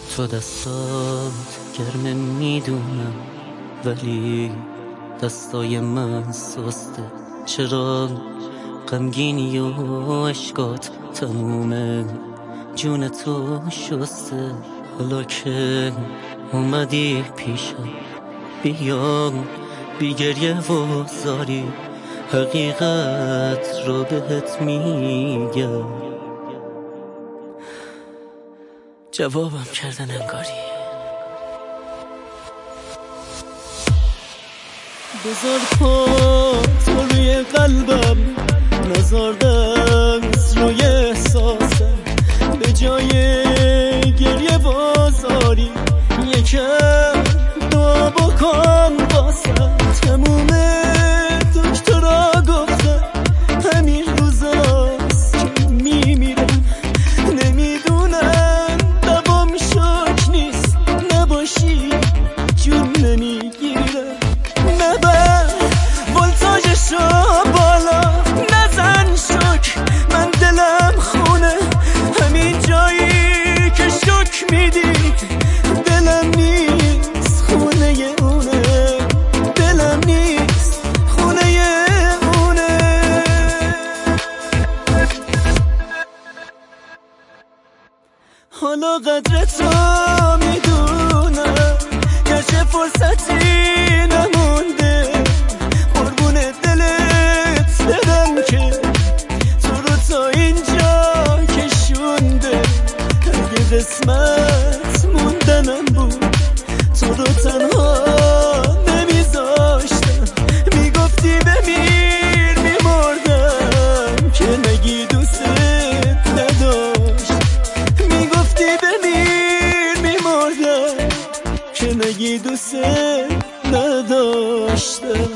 تو دستات گرمه میدونم، ولی دستای من سسته. چرا غمگینی و اشکات تمومه، جون تو شسته. حالا که اومدی پیشم، بیا بی گریه و زاری، حقیقت رو بهت میگم. جوابم کردن انگاری. بذار پات روی قلبم، نذار دست روی احساسم، به جای گریه بازاری یکم دعا بکن واسم. تموم دکترها گفتن همین روزاست که میمیرم، نمیدونن دوام شک نیست، نباشی جون نمیگیرم. نبر ولتاژشو بالا، نزن شک، من دلم خونه، همین جایی که شک میدی دلم نیست، خونه اونه، دلم نیست، خونه اونه. حالا قدر تو میدونم، گرچه فرصتی نمونده، قربون دلت برم که تو رو تا اینجا کشونده. اگه قسمت موندنم بود تو رو تنها نمیذاشتم، میگفتی بمیر میمردم که نگی دوست نداشت، میگفتی بمیر میمردم که نگی دوست نداشتم.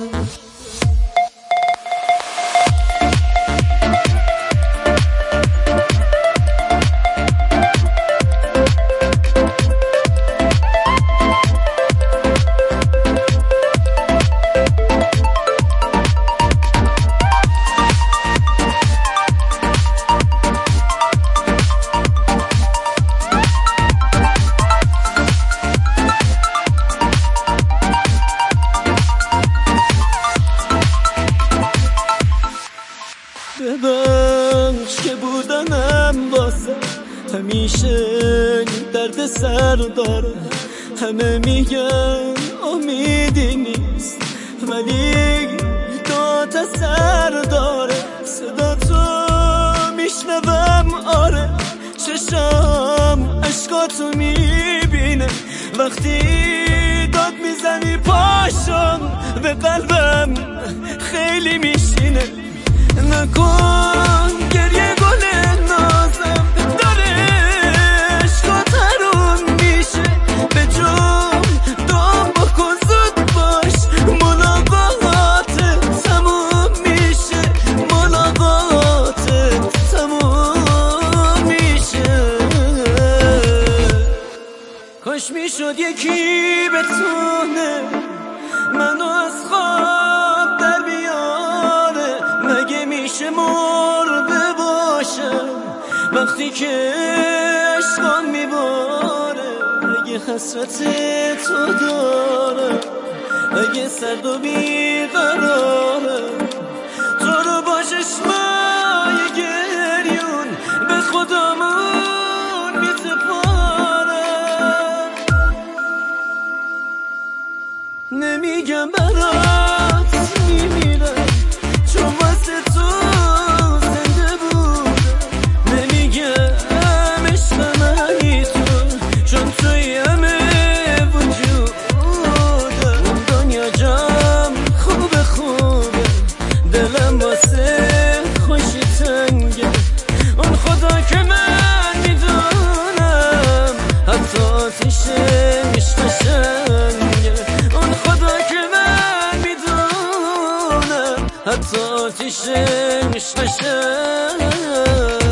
ببخش که بودنم واسه همیشه درد سر داره. همه میگن امیدی نیست، ولی داد سر داره. صدا تو میشنوم، آره، چشم اشکاتو میبینه وقتی داد میزنی پاشم، به قلبم خیلی میشینه. نکن گریه گل نازم، داره عشقات حروم میشه، به جون دام بکن زود باش، ملاقات تموم میشه، ملاقات تموم میشه. کاش میشد یکی بتونه منو از خواب در بیاره، مگه میشه مرده باشم وقتی که عشقم میباره. اگه حسرت تو دارم، اگه سرد و بیقراره، تو رو با چشمای گریون به خودمون میسپارم. نمیگم برات میمیرم چون واسه تو زنده بودم، نمیگم عشق منی تو چون توی همه وجودم. اون دنیا جام خوبه خوبه، دلم واسه خوشی تنگه، اون خدا که من میدونم حتی آتیش عشق قشنگه، اون خدا که من میدونم حتی آتیش عشق قشنگه.